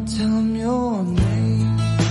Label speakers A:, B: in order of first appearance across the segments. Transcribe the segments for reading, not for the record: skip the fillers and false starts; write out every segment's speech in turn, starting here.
A: won't tell him your name.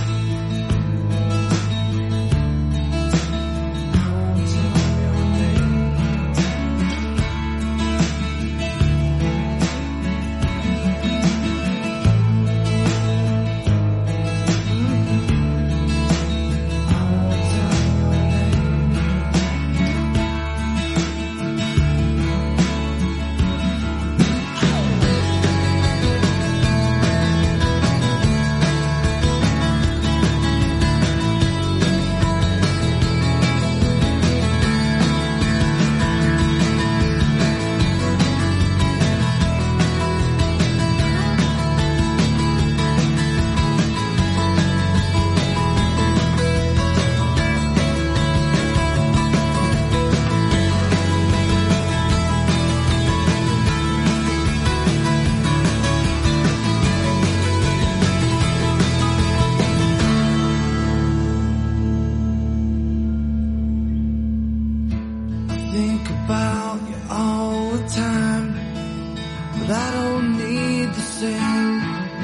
A: Think about you all the time, but I don't need the same.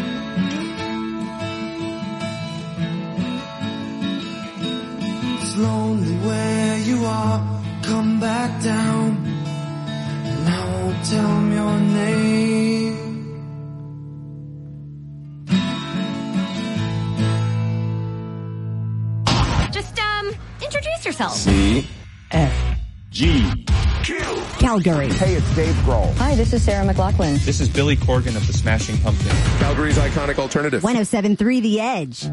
A: It's lonely where you are, come back down, and I won't tell him your name.
B: Just, introduce yourself.
C: C F G
D: Calgary.
E: Hey, it's Dave Grohl.
F: Hi, this is Sarah McLachlan.
G: This is Billy Corgan of the Smashing Pumpkins.
C: Calgary's iconic alternative.
D: 107.3 The Edge.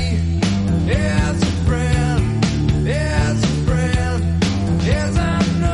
A: As a friend, as a friend, as I know.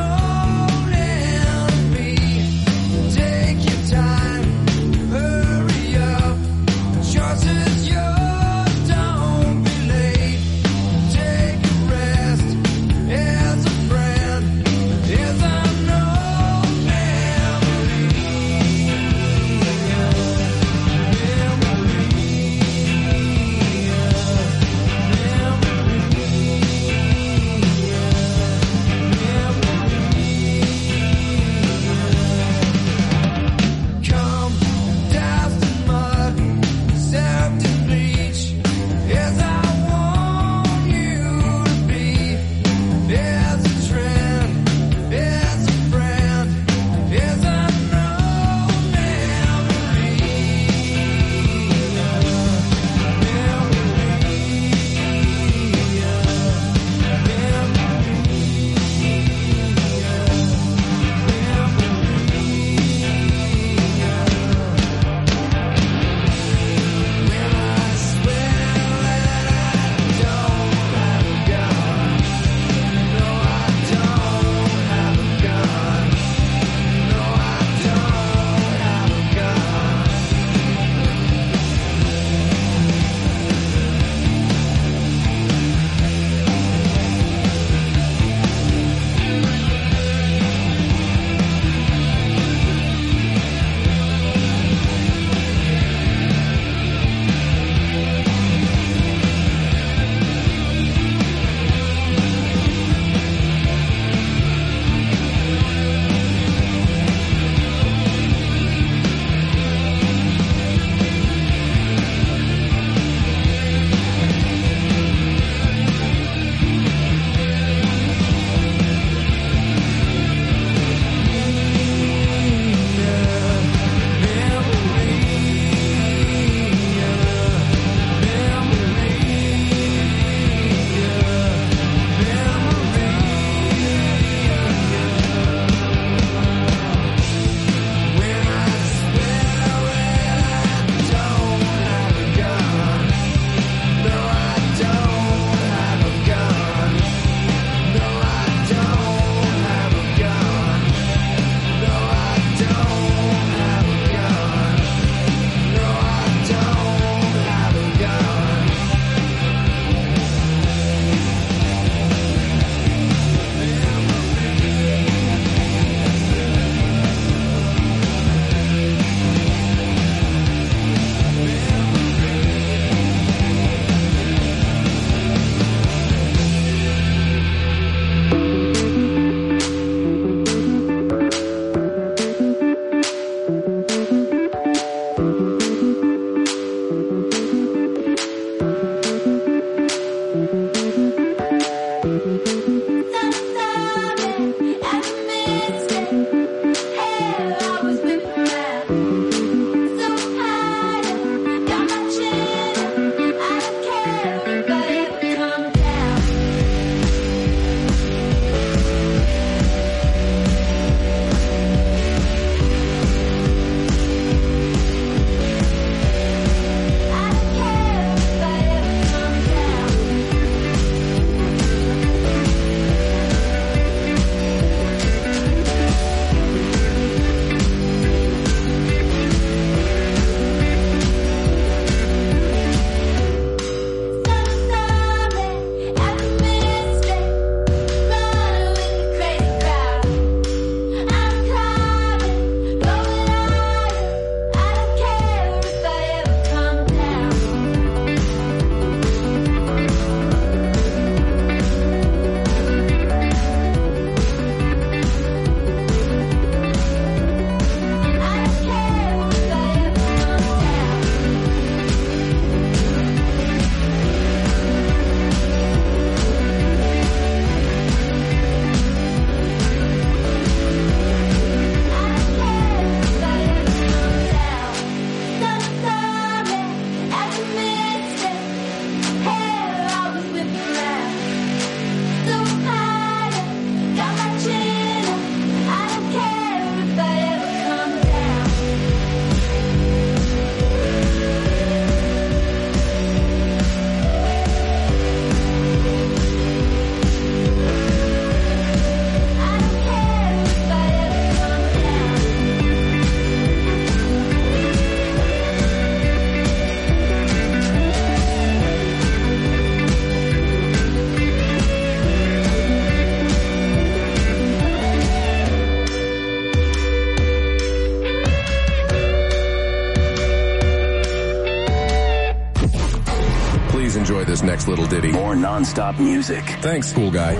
C: Enjoy this next little ditty.
E: More non-stop music.
C: Thanks, cool guy.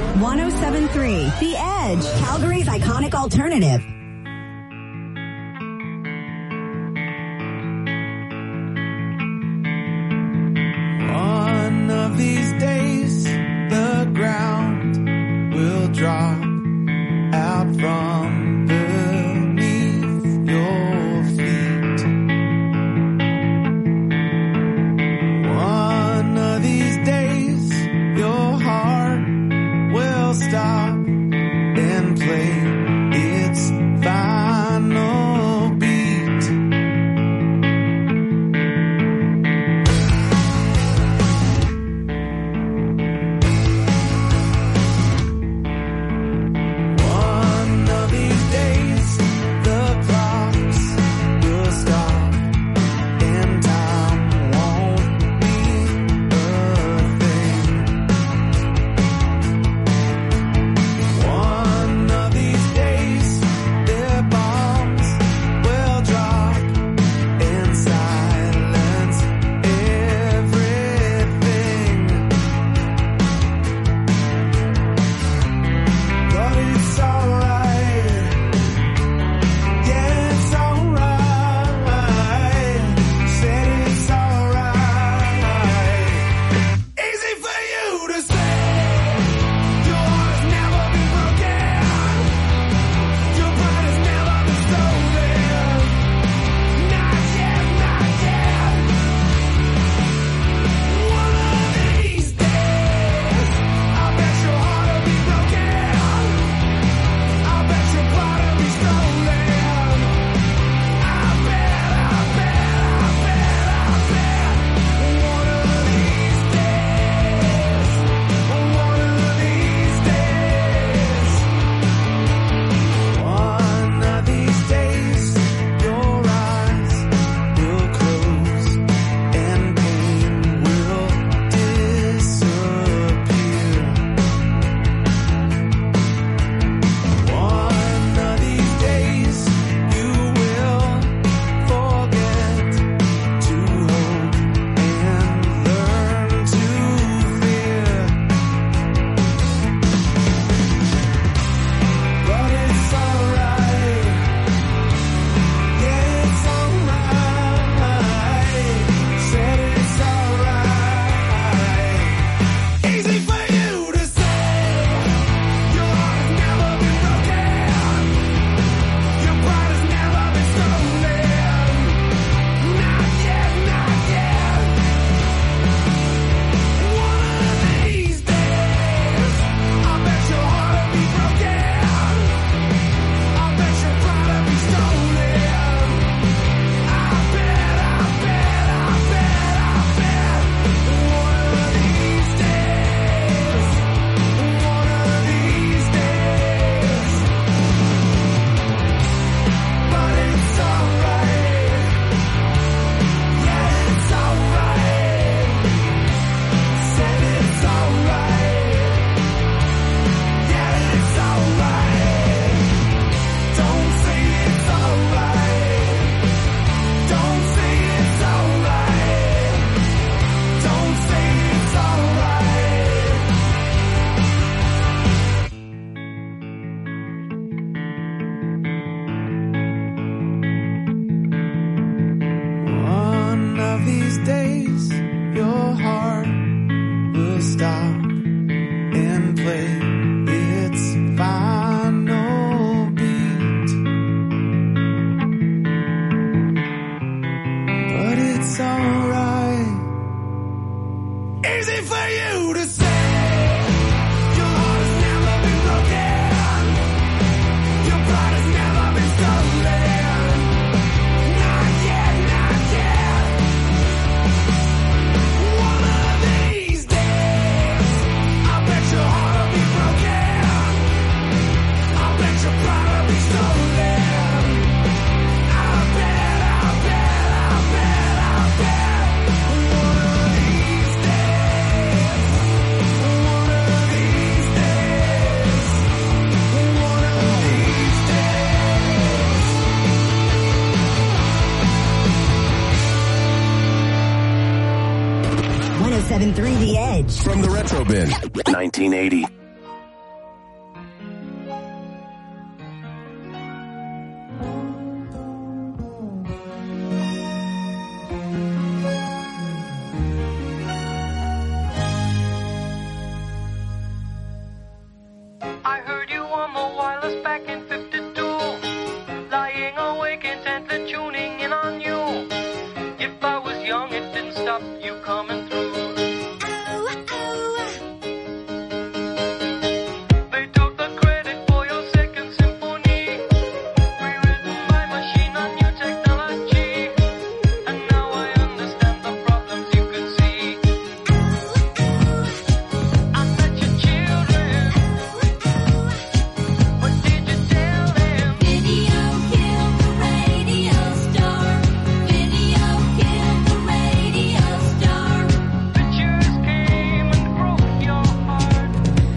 D: 107.3 The Edge, Calgary's iconic alternative.
A: One of these days, the ground will drop out from beneath your feet. One of these days, your heart will stop and play its
C: hits from the Retro Bin.
E: 1980.
A: I heard you on the wireless back in 52. Lying awake intently tuning in on you. If I was young, it didn't stop you coming through. They took the credit for your second symphony, rewritten by machine on new technology. And now I understand the problems you could see. I met your children. What did you tell them?
F: Video killed the radio star. Video killed the radio star.
A: Pictures came and broke your heart.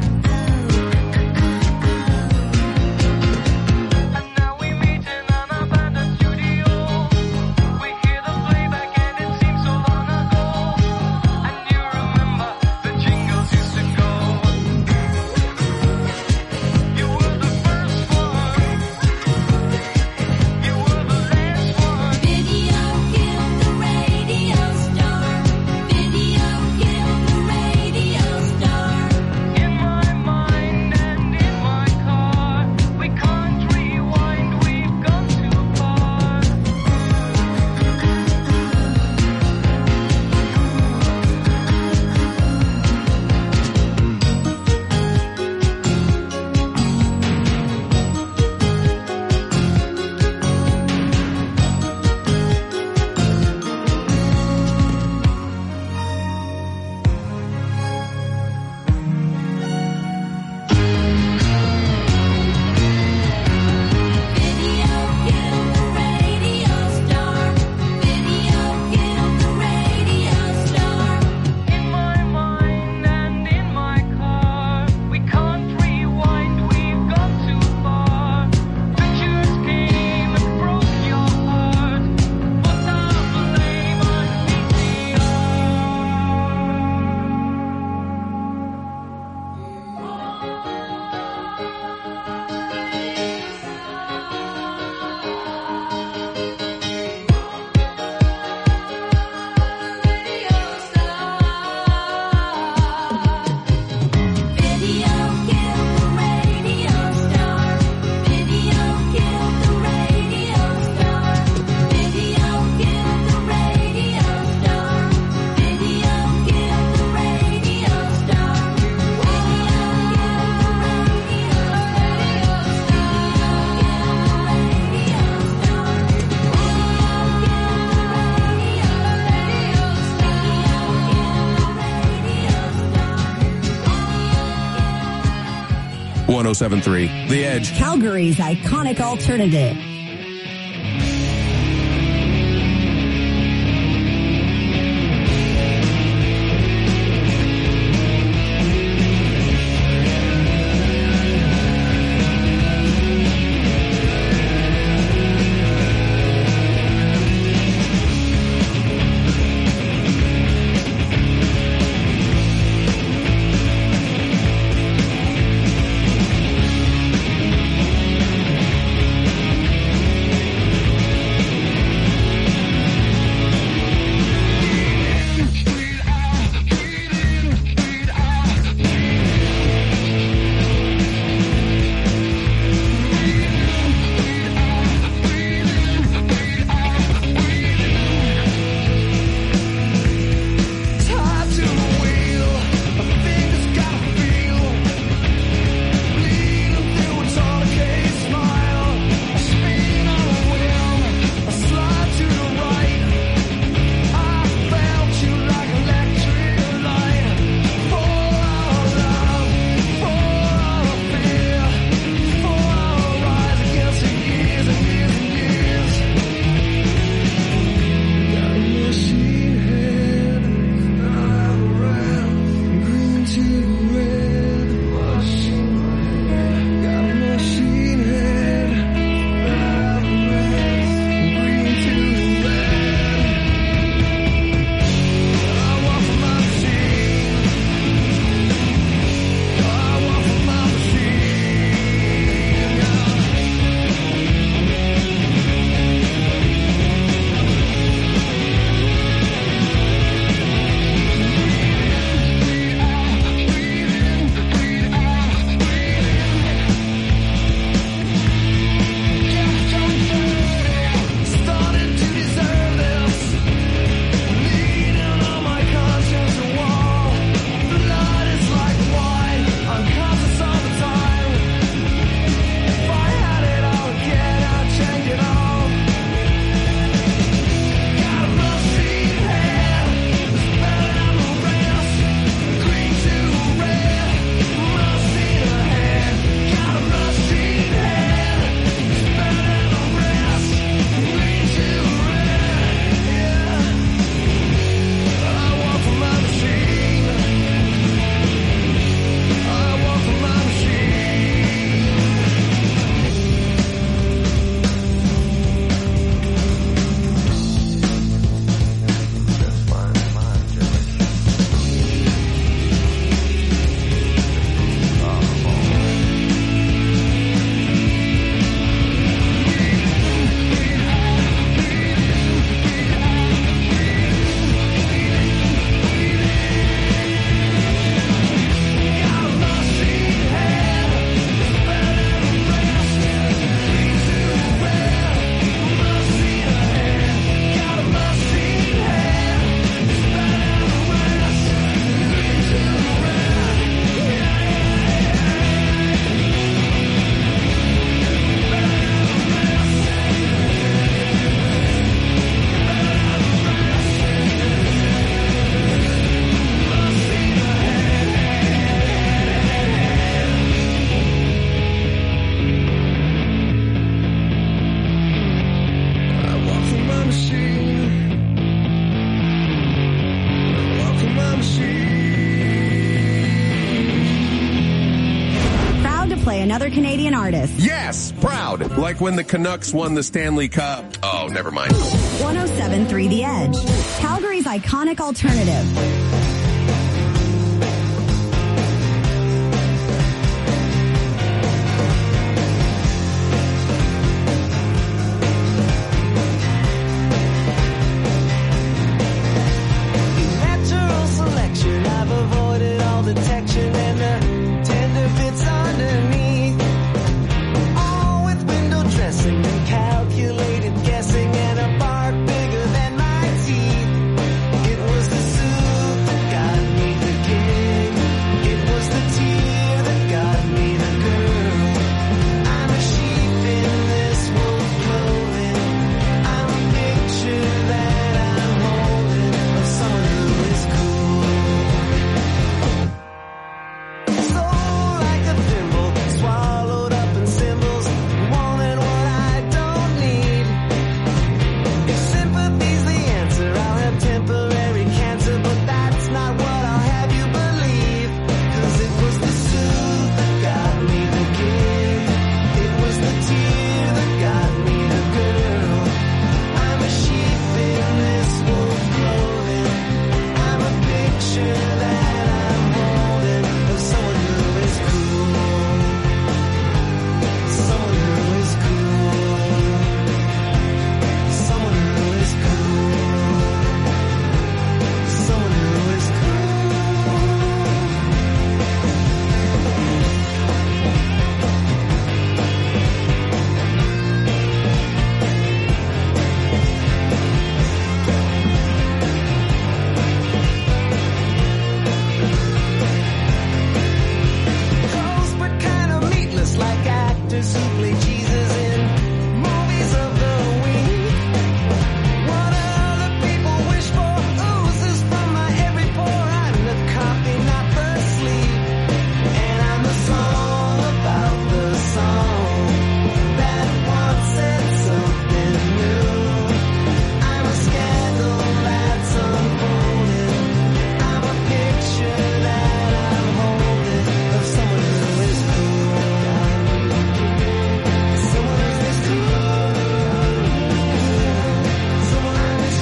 A: And now we meet in an abandoned studio. We hear the playback and it seems so long ago. And you remember the jingles used to go. You were the first one. You were the last one.
F: Video killed the radio star. Video killed the radio star.
A: In my mind and in my car, we can't rewind, we've gone too far.
F: Video killed the radio star. Video killed the radio star.
A: In my mind and in my car, we can't rewind, we've gone too far. Pictures came and broke your heart, but the blame on
F: Video killed the radio star. Video killed the radio star. Video killed the radio star. Video killed the radio star.
C: Video 107.3 The Edge.
D: Calgary's iconic alternative. another Canadian artist.
C: Yes, proud. Like when the Canucks won the Stanley Cup. Oh, never mind.
D: 107.3 The Edge, Calgary's iconic alternative.
E: Natural selection, I've avoided all detection and the tender bits underneath. All with window dressing and calculated guessing and a bark bigger than my teeth. It was the soup that got me the gig. It was the tear that got me the girl. I'm a sheep in this wolf clothing. I'm a picture that I'm holding of someone who is cool. So like a thimble, swallowed up in symbols, wanting what I don't need. If sympathy's the answer, I'll have temporary cancer, but that's not what I'll have you believe. 'Cause it was the soup that got me the gig. It was the tear that got me the girl. I'm a sheep in this wolf clothing. I'm a picture that I'm holding of someone who is cool. Someone who is cool. Someone who is cool. Someone who is close but kind of meatless, like actors who play Jesus in movies of the week. What other people wish for oozes from my every pore. I'm the copy, not the sleep. And I'm the song about the song that once said something new. I'm a scandal that's unfolding. I'm a picture that I'm holding of someone who is cool. Someone who is cool. Someone who is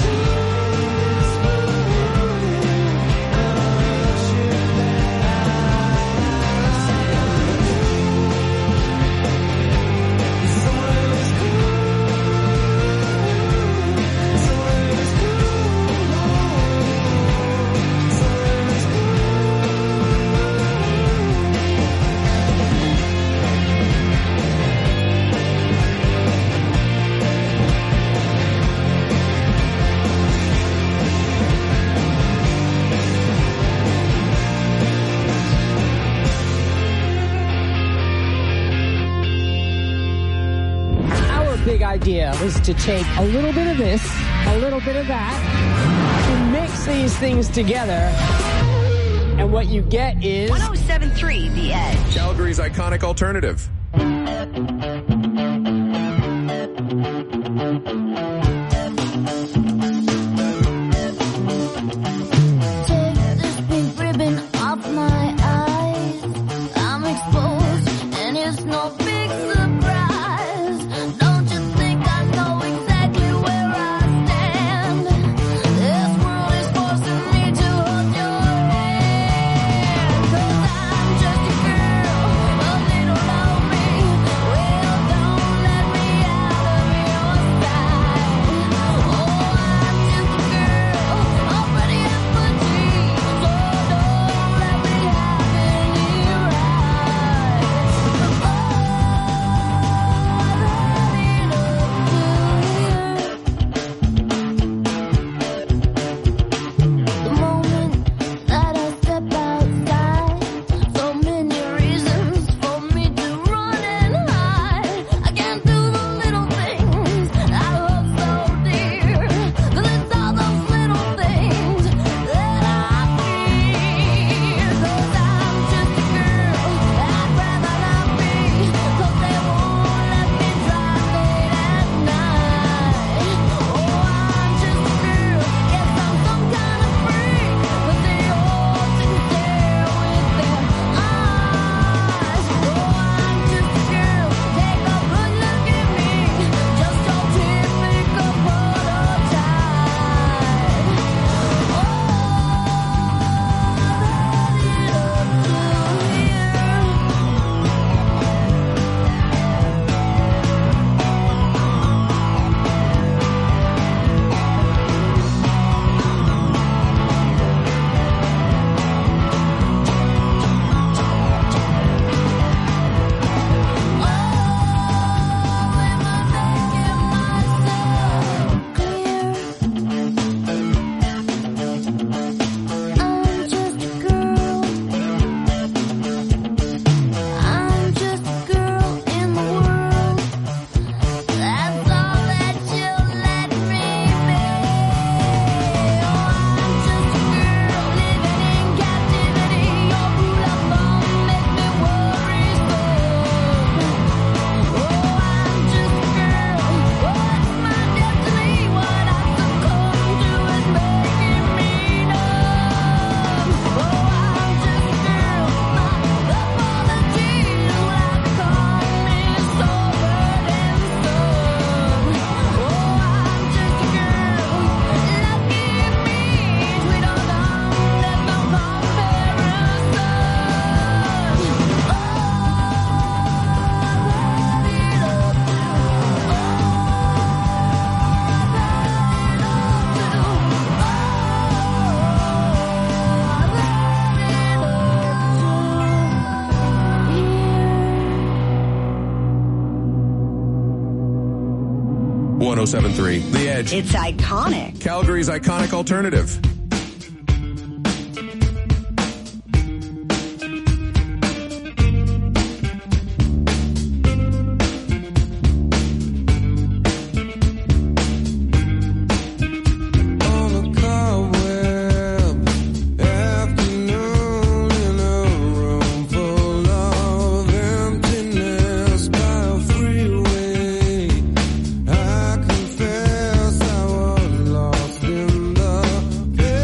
H: Our big idea was to take a little bit of this, a little bit of that, to mix these things together, and what you get is
D: 107.3 The Edge.
C: Calgary's iconic alternative.
F: Take this pink ribbon off my eyes. I'm exposed, and it's no big surprise. Don't you think I know exactly where I stand? This world is forcing me to hold your hand. 'Cause I'm just a girl, but they don't know me. Well, don't let me out of your sight. Oh, I'm just a girl, already empty. So don't let me have any rights. Oh,
C: 107.3 The Edge.
D: It's iconic.
C: Calgary's iconic alternative.
E: I confess I was lost in the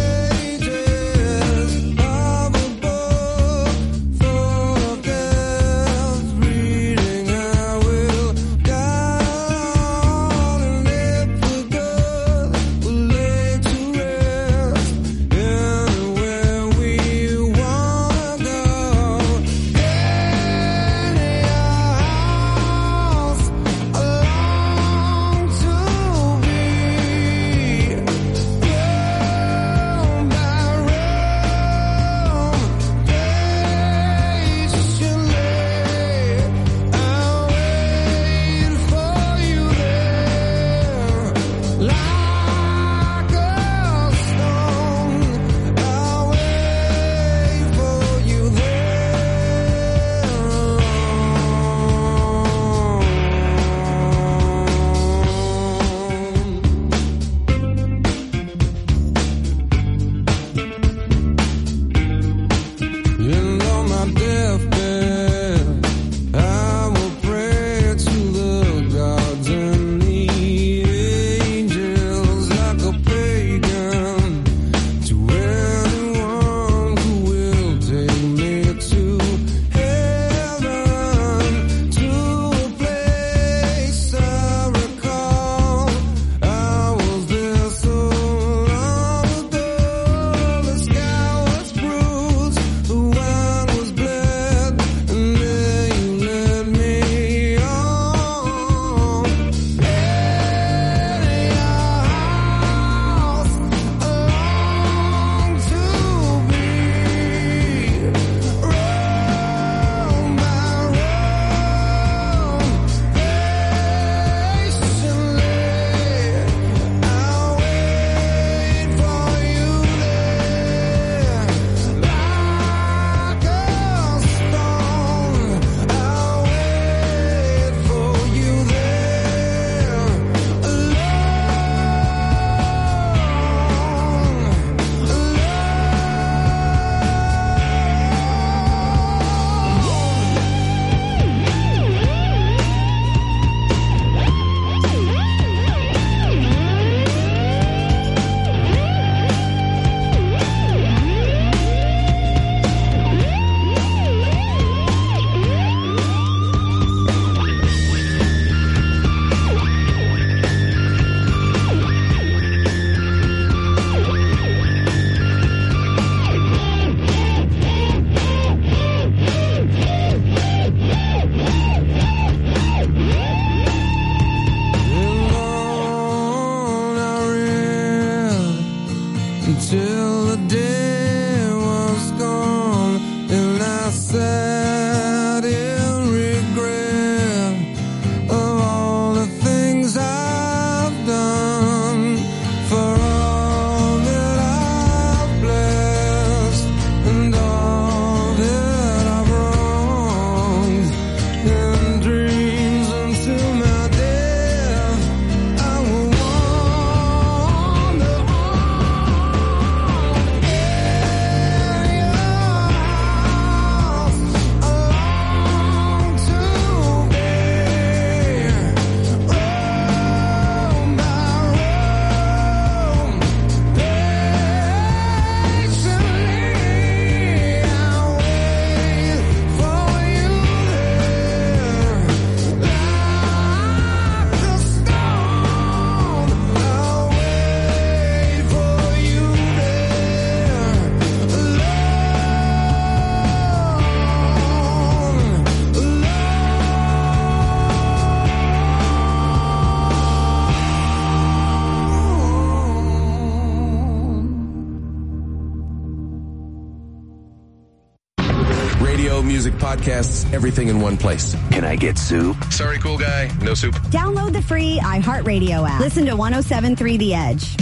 C: podcasts, everything in one place.
I: Can I get soup?
C: Sorry, cool guy. No soup.
D: Download the free iHeartRadio app. Listen to 107.3 The Edge.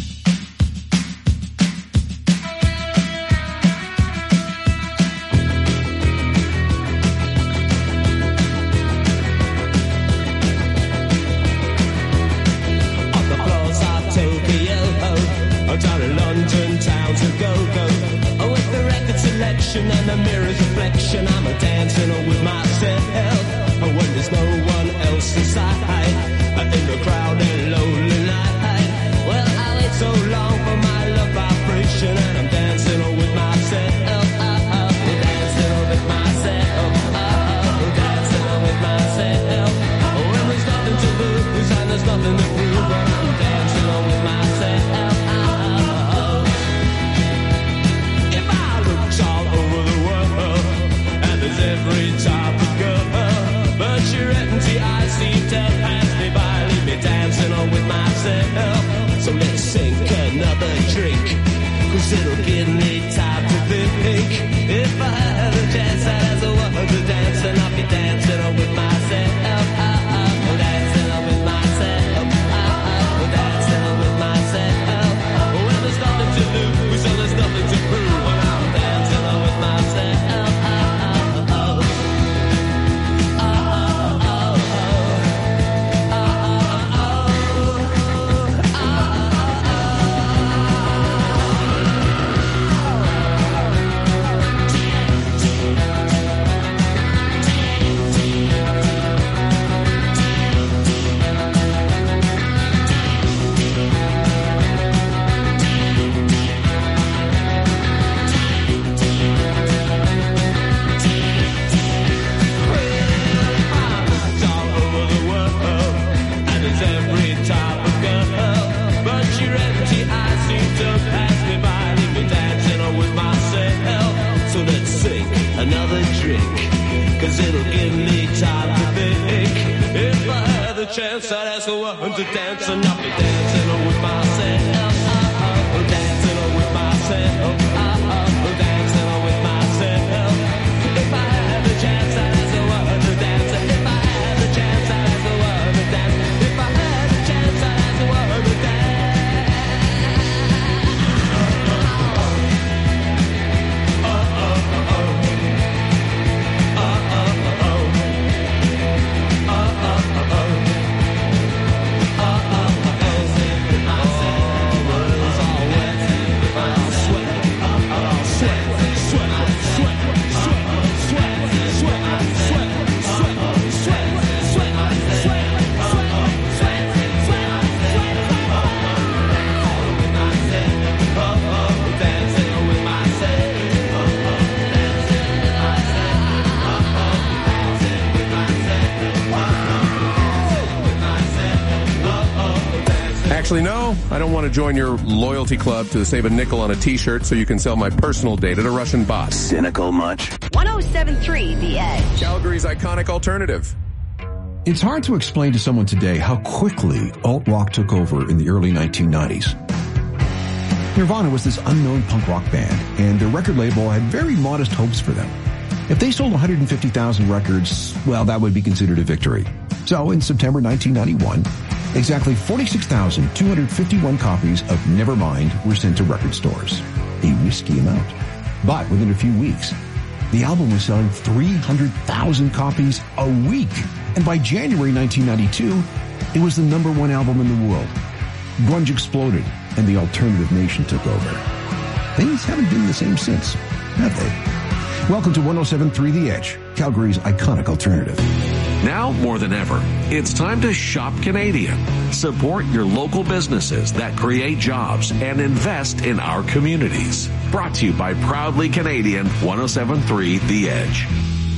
E: Down in London town to go. Oh, with the record selection and the mirror's reflection, I'm a dancing with myself. Oh, when there's no one else inside, in the crowded lonely night. Well, I wait so long for my love vibration, and I'm dancing with myself. Dancing with myself. Dancing with myself. Oh, when there's nothing to lose and there's nothing to prove, but I'm dancing with myself. Every type of girl, but your empty eyes seem to pass me by, leave me dancing on with myself. So let's sink another drink, cause it'll give me time to think. If I had a chance as a woman to dance, and I'll be dancing on with myself. Dancing on with myself. Dancing on with myself. Well, there's nothing to lose, so there's nothing to prove, and I'm dancing on with myself. Cause it'll give me time to think. If I had the chance, I'd ask a woman to dance, and I'll be dancing with myself. Dancing with myself. Dancing with myself. If I had the chance, I'd ask a woman to dance. If I had the chance, I'd ask a woman to dance. If I had the chance, I'd ask a woman to dance.
C: Actually, no, I don't want to join your loyalty club to save a nickel on a t-shirt so you can sell my personal data to Russian bots.
I: Cynical much?
D: 107.3 The Edge.
C: Calgary's iconic alternative.
J: It's hard to explain to someone today how quickly alt-rock took over in the early 1990s. Nirvana was this unknown punk rock band, and their record label had very modest hopes for them. If they sold 150,000 records, well, that would be considered a victory. So in September 1991, exactly 46,251 copies of Nevermind were sent to record stores. A risky amount. But within a few weeks, the album was selling 300,000 copies a week. And by January 1992, it was the #1 album in the world. Grunge exploded, and the alternative nation took over. Things haven't been the same since, have they? Welcome to 107.3 The Edge, Calgary's iconic alternative.
K: Now more than ever, it's time to shop Canadian. Support your local businesses that create jobs and invest in our communities. Brought to you by Proudly Canadian 107.3 The Edge.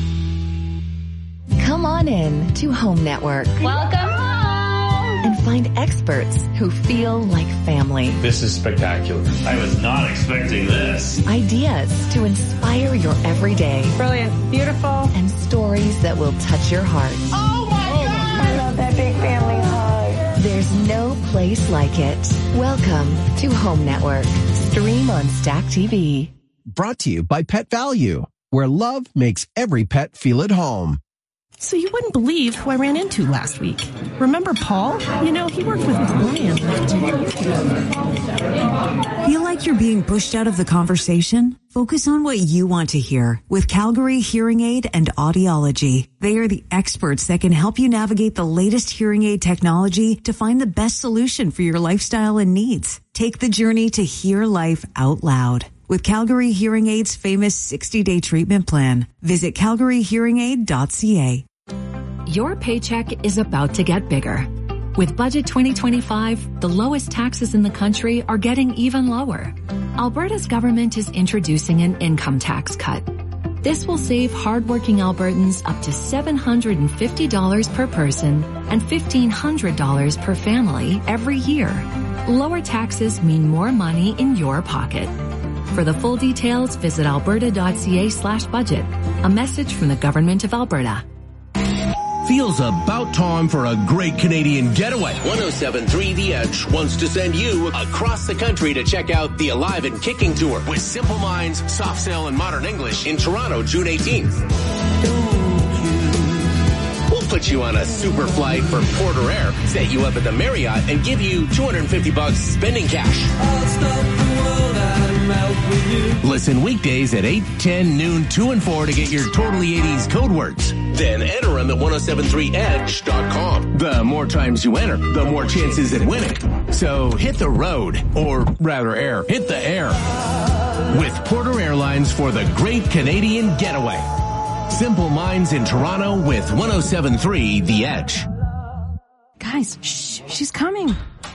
L: Come on in to Home Network.
B: Welcome home.
L: And find experts who feel like family.
M: This is spectacular. I was not expecting this.
L: Ideas to inspire your everyday.
B: Brilliant. Beautiful.
L: And stories that will touch your heart.
B: Oh my God.
F: I love that big family hug.
L: There's no place like it. Welcome to Home Network. Stream on Stack TV.
N: Brought to you by Pet Value.
I: where love makes every pet feel at home.
N: So you wouldn't believe who I ran into last week. Remember Paul? You know, he worked with Brian like 2 years ago.
D: Feel like you're being pushed out of the conversation? Focus on what you want to hear with Calgary Hearing Aid and Audiology. They are the experts that can help you navigate the latest hearing aid technology to find the best solution for your lifestyle and needs. Take the journey to hear life out loud with Calgary Hearing Aid's famous 60-day treatment plan. Visit calgaryhearingaid.ca.
O: Your paycheck is about to get bigger. With Budget 2025, the lowest taxes in the country are getting even lower. Alberta's government is introducing an income tax cut. This will save hardworking Albertans up to $750 per person and $1,500 per family every year. Lower taxes mean more money in your pocket. For the full details, visit alberta.ca/budget. A message from the Government of Alberta.
P: Feels about time for a great Canadian getaway.
Q: 107.3 The Edge wants to send you across the country to check out the Alive and Kicking Tour with Simple Minds, Soft Sail, and Modern English in Toronto, June 18th. We'll put you on a super flight from Port-Air, set you up at the Marriott, and give you $250 spending cash.
E: I'll stop the world and melt with you.
P: Listen weekdays at 8, 10, noon, 2, and 4 to get your totally 80s code words.
Q: Then enter them at 1073edge.com.
P: The more times you enter, the more chances at winning. So hit the road, or rather air, hit the air with Porter Airlines for the great Canadian getaway. Simple Minds in Toronto with 107.3 The Edge.
N: Guys, shh, she's coming.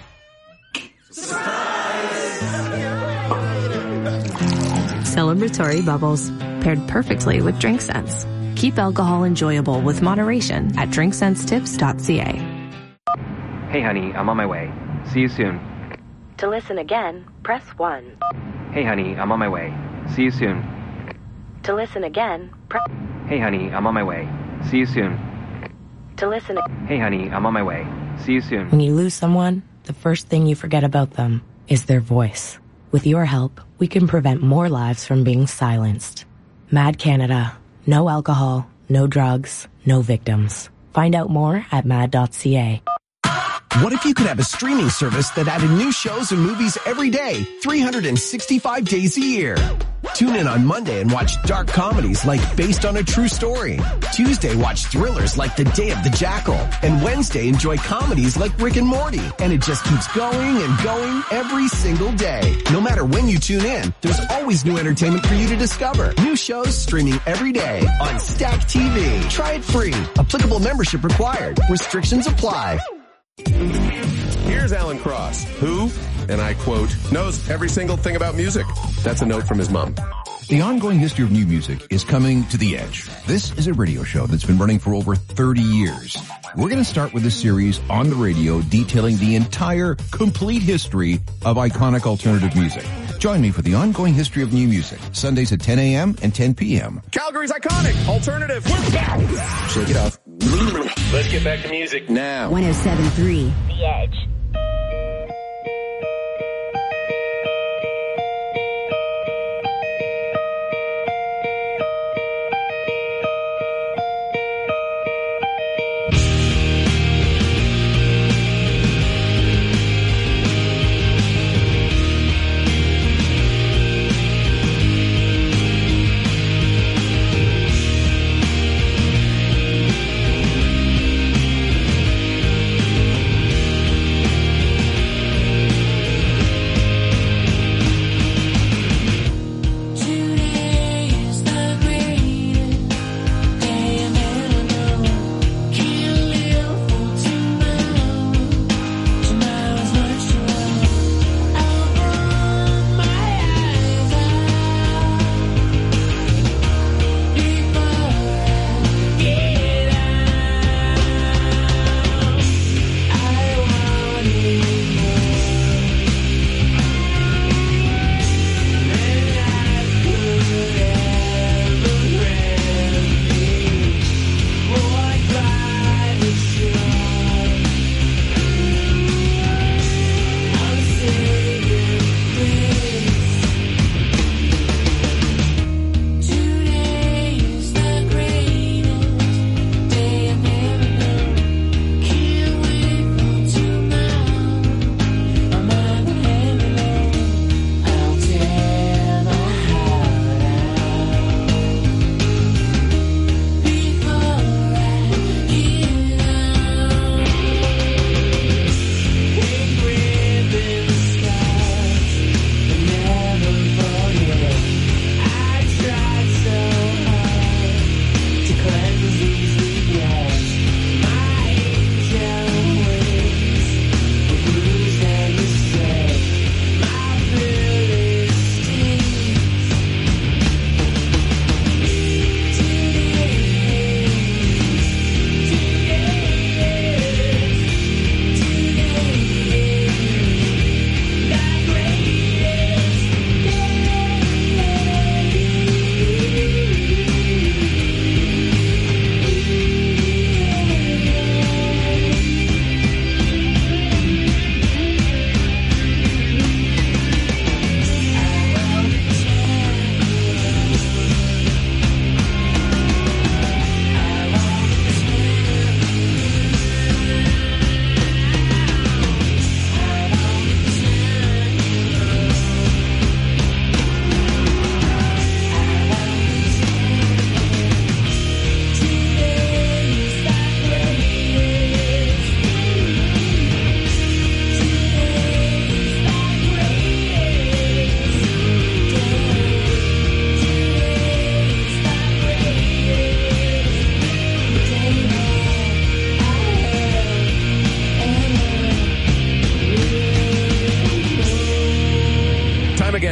R: Celebratory bubbles, paired perfectly with Drink Sense. Keep alcohol enjoyable with moderation at drinksensetips.ca.
S: Hey honey, I'm on my way. See you soon.
L: To listen again, press 1.
S: Hey honey, I'm on my way. See you soon.
L: To listen again, press...
S: Hey honey, I'm on my way. See you soon.
L: To listen...
S: Hey honey, I'm on my way. See you soon.
T: When you lose someone, the first thing you forget about them is their voice. With your help, we can prevent more lives from being silenced. Mad Canada. No alcohol, no drugs, no victims. Find out more at mad.ca.
I: What if you could have a streaming service that added new shows and movies every day, 365 days a year? Tune in on Monday and watch dark comedies like Based on a True Story. Tuesday, watch thrillers like The Day of the Jackal. And Wednesday, enjoy comedies like Rick and Morty. And it just keeps going and going every single day. No matter when you tune in, there's always new entertainment for you to discover. New shows streaming every day on Stack TV. Try it free. Applicable membership required. Restrictions apply.
C: Here's Alan Cross, who, and I quote, knows every single thing about music. That's a note from his mom.
J: The ongoing history of new music is coming to The Edge. This is a radio show that's been running for over 30 years. We're going to start with a series on the radio detailing the entire, complete history of iconic alternative music. Join me for the ongoing history of new music, Sundays at 10 a.m. and 10 p.m.
C: Calgary's iconic alternative. We're back.
J: Shake it off.
Q: Let's get back to music now.
D: 107.3
L: The Edge.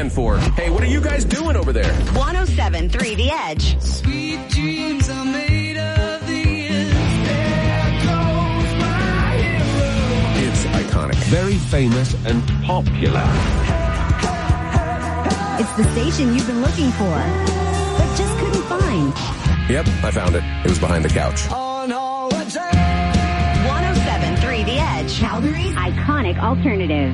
C: stand for, hey, what are you guys doing over there?
U: 107.3 The Edge.
E: Sweet dreams are made of these. There goes my hero.
C: It's iconic.
K: Very famous and popular.
U: It's the station you've been looking for, but just couldn't find.
C: Yep, I found it. It was behind the couch.
E: On holiday.
U: 107.3 The Edge. Calgary's iconic alternative.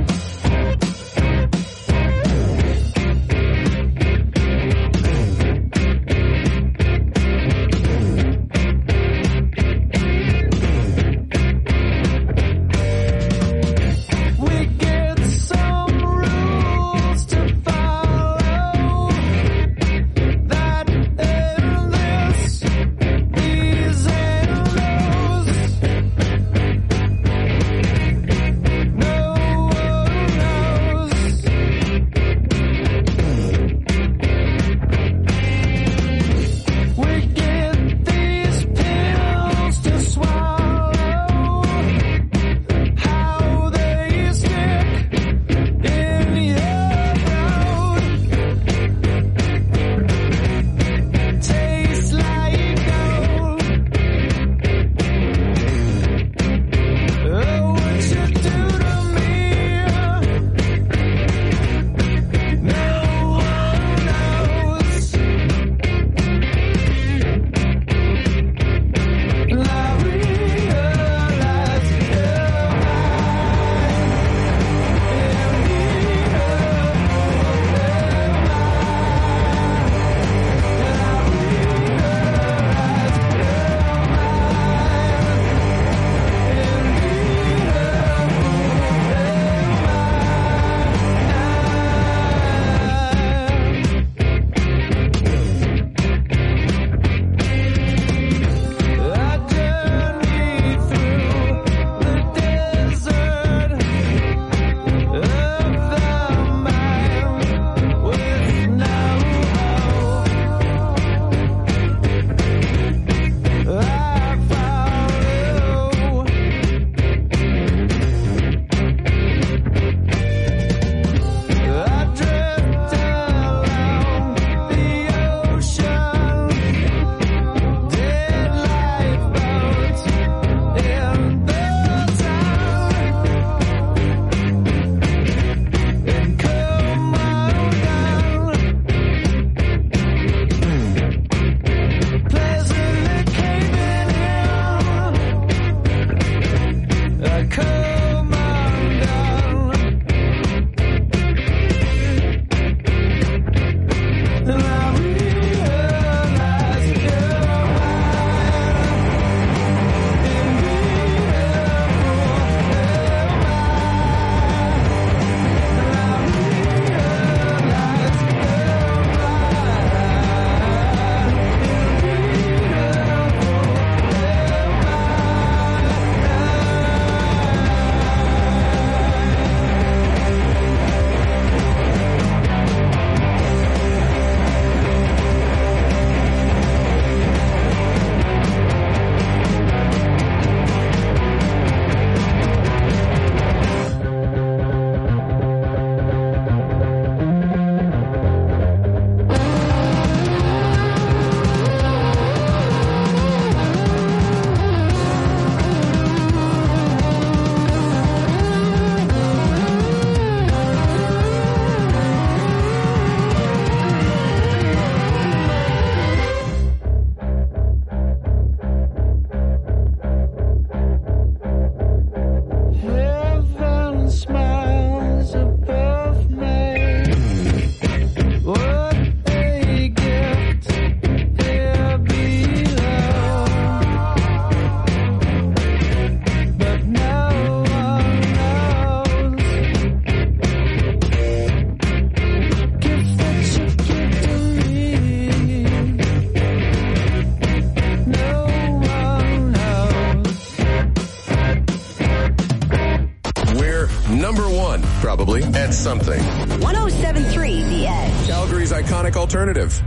E: We get some rules to follow. That endless these and those. No one knows. We get these pills to swallow. How they stick in your throat. Tastes like gold. Oh, what you do to me? No one knows. And I realize heaven smiles above me. What a gift there below. But no one knows. Gift that you give to me. No one knows.
C: We're number one, probably, at something.
U: 107.3 The Edge.
C: Calgary's iconic alternative.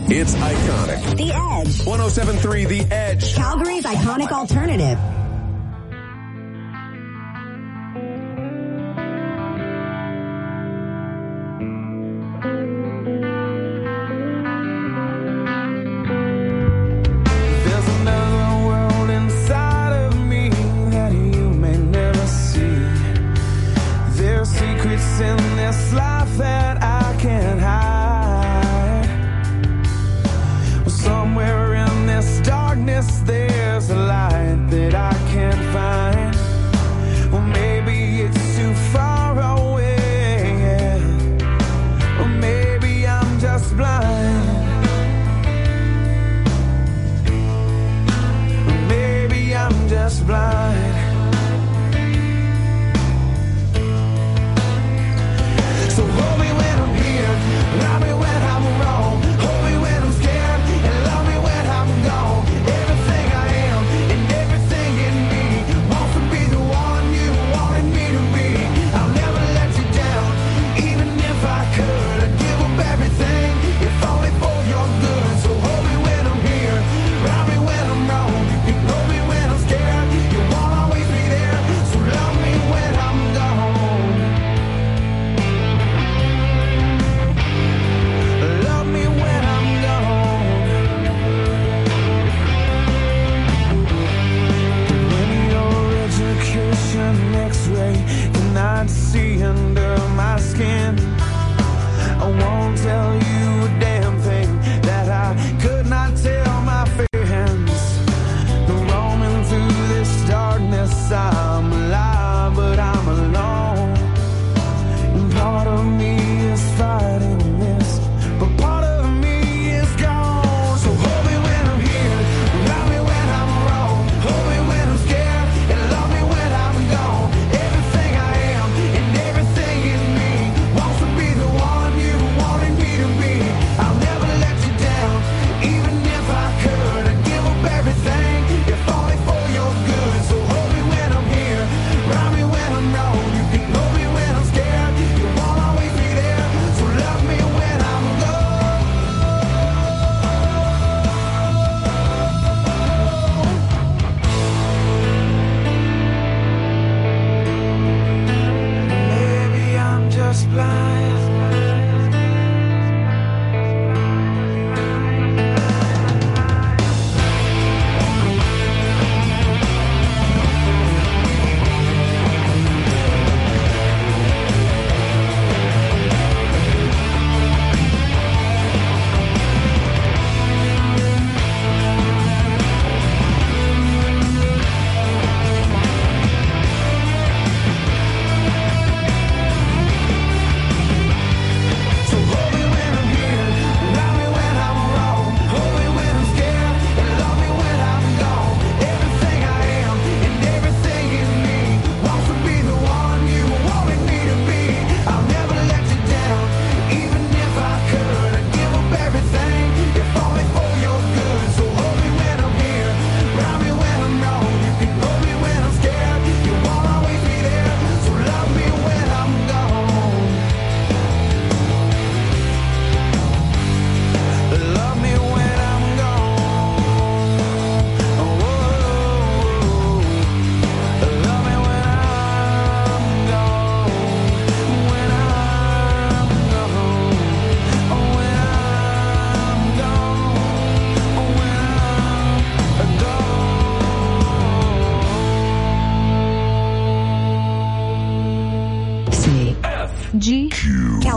C: It's iconic.
G: The Edge.
C: 107.3 The Edge.
G: Calgary's iconic alternative.
E: There's another world inside of me that you may never see. There's secrets in this life that I can't hide. Well, somewhere in this darkness there's a light that I can't find. Well, maybe it's too far away, yeah. Or maybe I'm just blind. Maybe I'm just blind. So hold me when I'm here, love me when I'm wrong. Hold me when I'm scared, and love me when I'm gone. Everything I am and everything in me wants to be the one you wanted me to be. I'll never let you down, even if I could. I'd give up everything, if only for your good. So hold me when I'm here, love me when I'm wrong. You can hold me when I'm scared, you won't always be there. So love me when I'm gone. Love me when I'm gone. When your education X-ray cannot see under my skin, I won't tell you a damn thing that I could not tell my friends. Roaming through this darkness, I'm alive, but I'm alone. And part of me is fighting this, but part of me is gone. So hold me when I'm here, love me when I'm wrong. Hold me when I'm scared, and love me when I'm gone. Everything I am and everything in me wants to be the one you wanted me to be. I'll never let you down, even if I could. I'd give up everything, if only for your good. So hold me when I'm here, love me when I'm wrong. You can hold me when I'm scared, you won't always be there. So love me when I'm gone. Maybe I'm just blind. So hold me when I'm here, love me when I'm wrong. Hold me when I'm scared, and love me when I'm gone. Everything I am and everything in me wants to be the one you wanted me to be. I'll never let you down, even if I could. I'd give up everything, if only for your good. So hold me when I'm here, love me when I'm wrong. You can hold me when I'm scared, you won't always be there. So love me when I'm gone. Love me when I'm gone. Oh, love me when I'm gone. When I'm gone. Oh, when I'm gone. Oh, when I'm gone.
D: C F G Q